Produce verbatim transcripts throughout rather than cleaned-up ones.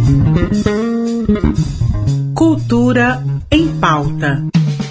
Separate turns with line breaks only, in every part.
Cultura em Pauta.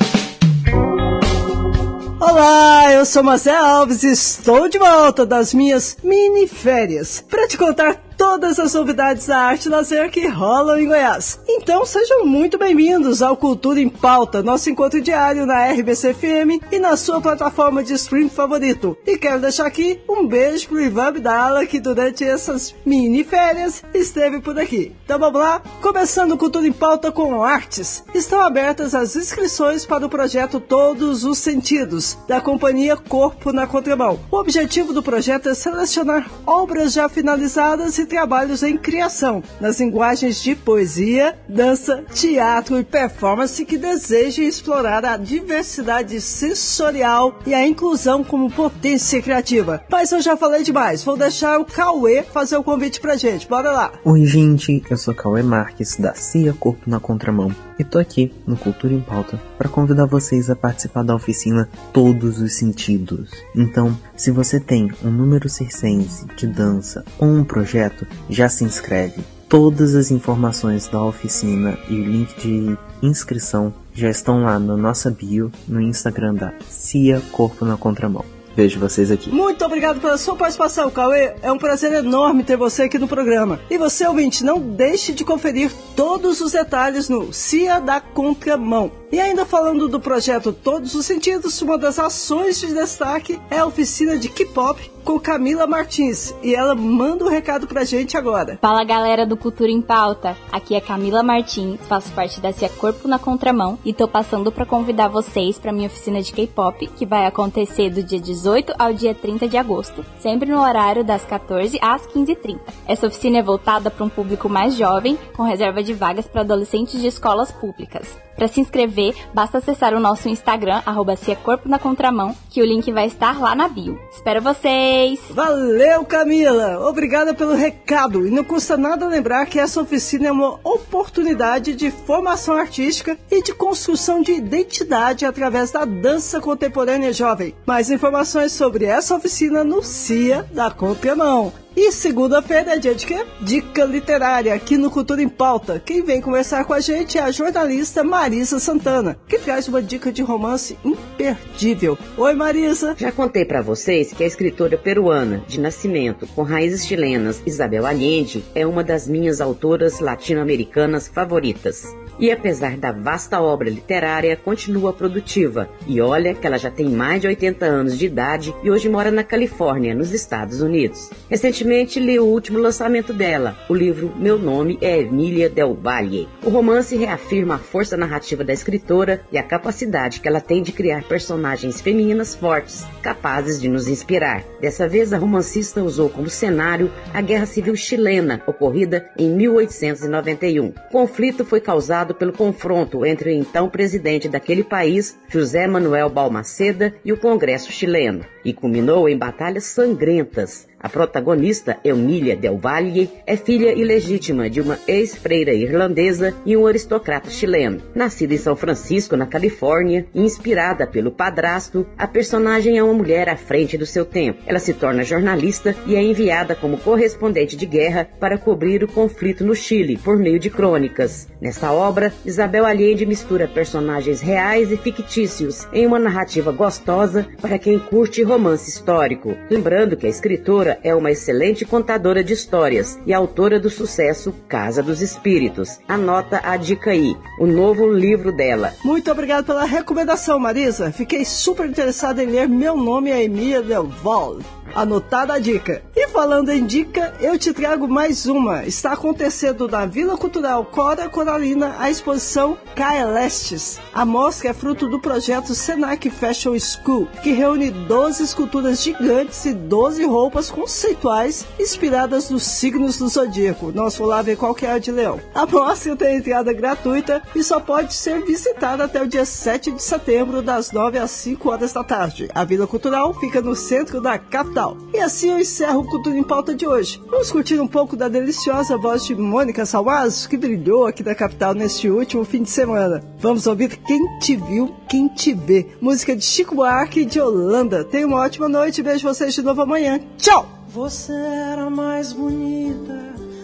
Olá, eu sou Marcelo Alves e estou de volta das minhas mini férias para te contar todas as novidades da arte e lazer que rolam em Goiás. Então sejam muito bem-vindos ao Cultura em Pauta, nosso encontro diário na R B C F M e na sua plataforma de stream favorito. E quero deixar aqui um beijo pro Ivan Abdala, que durante essas mini férias esteve por aqui. Então vamos lá? Começando o Cultura em Pauta com artes. Estão abertas as inscrições para o projeto Todos os Sentidos, da companhia Corpo na Contramão. O objetivo do projeto é selecionar obras já finalizadas e trabalhos em criação, nas linguagens de poesia, dança, teatro e performance que desejem explorar a diversidade sensorial e a inclusão como potência criativa. Mas eu já falei demais, vou deixar o Cauê fazer o convite pra gente, bora lá!
Oi gente, eu sou Cauê Marques, da C I A Corpo na Contramão, e tô aqui no Cultura em Pauta para convidar vocês a participar da oficina Todos os Sentidos. Então, se você tem um número circense de dança ou um projeto, já se inscreve. Todas as informações da oficina e o link de inscrição já estão lá na nossa bio no Instagram da C I A Corpo na Contramão. Vejo vocês aqui.
Muito obrigado pela sua participação, Cauê. É um prazer enorme ter você aqui no programa. E você, ouvinte, não deixe de conferir todos os detalhes no C I A da Contramão. E ainda falando do projeto Todos os Sentidos, uma das ações de destaque é a oficina de K-pop com Camila Martins. E ela manda um recado pra gente agora.
Fala, galera do Cultura em Pauta. Aqui é Camila Martins, faço parte da C I A Corpo na Contramão e tô passando pra convidar vocês pra minha oficina de K-pop, que vai acontecer do dia dezoito ao dia trinta de agosto, sempre no horário das quatorze às quinze e trinta. Essa oficina é voltada para um público mais jovem, com reserva de vagas para adolescentes de escolas públicas. Para se inscrever, basta acessar o nosso Instagram, arroba C I A Corpo na Contramão, que o link vai estar lá na bio. Espero vocês!
Valeu, Camila! Obrigada pelo recado. E não custa nada lembrar que essa oficina é uma oportunidade de formação artística e de construção de identidade através da dança contemporânea jovem. Mais informações sobre essa oficina no C I A da Contramão. E segunda-feira é dia de quê? Dica literária aqui no Cultura em Pauta. Quem vem conversar com a gente é a jornalista Marisa Santana, que traz uma dica de romance imperdível. Oi, Marisa!
Já contei pra vocês que a escritora peruana de nascimento, com raízes chilenas, Isabel Allende, é uma das minhas autoras latino-americanas favoritas. E apesar da vasta obra literária, continua produtiva. E olha que ela já tem mais de oitenta anos de idade e hoje mora na Califórnia, nos Estados Unidos. Recentemente li o último lançamento dela, o livro Meu Nome é Emília Del Valle. O romance reafirma a força narrativa da escritora e a capacidade que ela tem de criar personagens femininas fortes, capazes de nos inspirar. Dessa vez, a romancista usou como cenário a Guerra Civil Chilena, ocorrida em mil oitocentos e noventa e um. O conflito foi causado pelo confronto entre o então presidente daquele país, José Manuel Balmaceda, e o Congresso chileno, e culminou em batalhas sangrentas. A protagonista, Emília Del Valle, é filha ilegítima de uma ex-freira irlandesa e um aristocrata chileno. Nascida em São Francisco, na Califórnia, e inspirada pelo padrasto, a personagem é uma mulher à frente do seu tempo. Ela se torna jornalista e é enviada como correspondente de guerra para cobrir o conflito no Chile, por meio de crônicas. Nessa obra, Isabel Allende mistura personagens reais e fictícios em uma narrativa gostosa para quem curte romance histórico. Lembrando que a escritora é uma excelente contadora de histórias e autora do sucesso Casa dos Espíritos. Anota a dica aí, o novo livro dela.
Muito obrigado pela recomendação, Marisa. Fiquei super interessada em ler Meu Nome é Emília Del Valle. Anotada a dica. E falando em dica, eu te trago mais uma. Está acontecendo na Vila Cultural Cora Coralina a exposição Caelestes. A mostra é fruto do projeto Senac Fashion School, que reúne doze esculturas gigantes e doze roupas conceituais inspiradas nos signos do zodíaco. Nós vamos lá ver qual que é a de leão. A mostra tem entrada gratuita e só pode ser visitada até o dia sete de setembro, das nove às cinco horas da tarde. A Vila Cultural fica no centro da capital. E assim eu encerro o Cultura em Pauta de hoje. Vamos curtir um pouco da deliciosa voz de Mônica Salmazo, que brilhou aqui na capital neste último fim de semana. Vamos ouvir Quem Te Viu, Quem Te Vê. Música de Chico Buarque e de Holanda. Tenha uma ótima noite e vejo vocês de novo amanhã. Tchau!
Você era mais bonita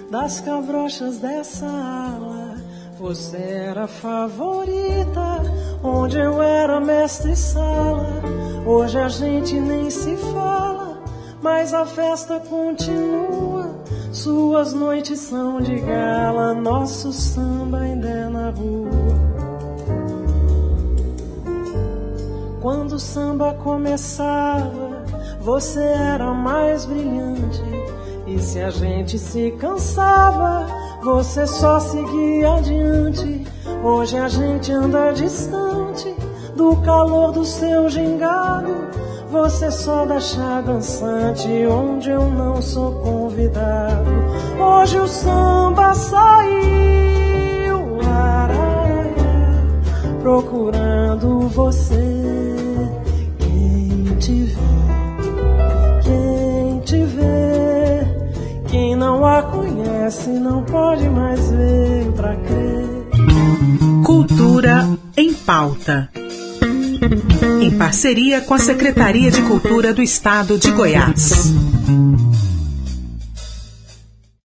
das cabrochas dessa ala. Você era a favorita, onde eu era mestre-sala. Hoje a gente nem se fala, mas a festa continua. Suas noites são de gala, nosso samba ainda é na rua. Quando o samba começava, você era mais brilhante. E se a gente se cansava, você só seguia adiante. Hoje a gente anda distante do calor do seu gingado. Você só deixa dançante onde eu não sou convidado. Hoje o samba saiu, araraia, procurando você. Quem te vê, quem te vê, quem não a conhece não pode mais ver pra crer.
Cultura em Pauta. Em parceria com a Secretaria de Cultura do Estado de Goiás.